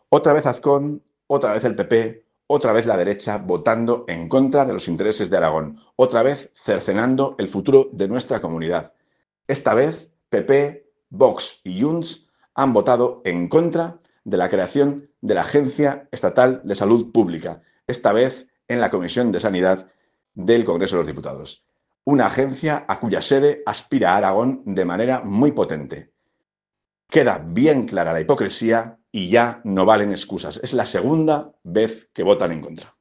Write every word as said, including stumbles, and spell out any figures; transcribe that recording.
Otra vez Azcón, otra vez el P P, otra vez la derecha votando en contra de los intereses de Aragón, otra vez cercenando el futuro de nuestra comunidad. Esta vez P P, Vox y Junts han votado en contra de la creación de la Agencia Estatal de Salud Pública, esta vez en la Comisión de Sanidad del Congreso de los Diputados. Una agencia a cuya sede aspira Aragón de manera muy potente. Queda bien clara la hipocresía y ya no valen excusas. Es la segunda vez que votan en contra.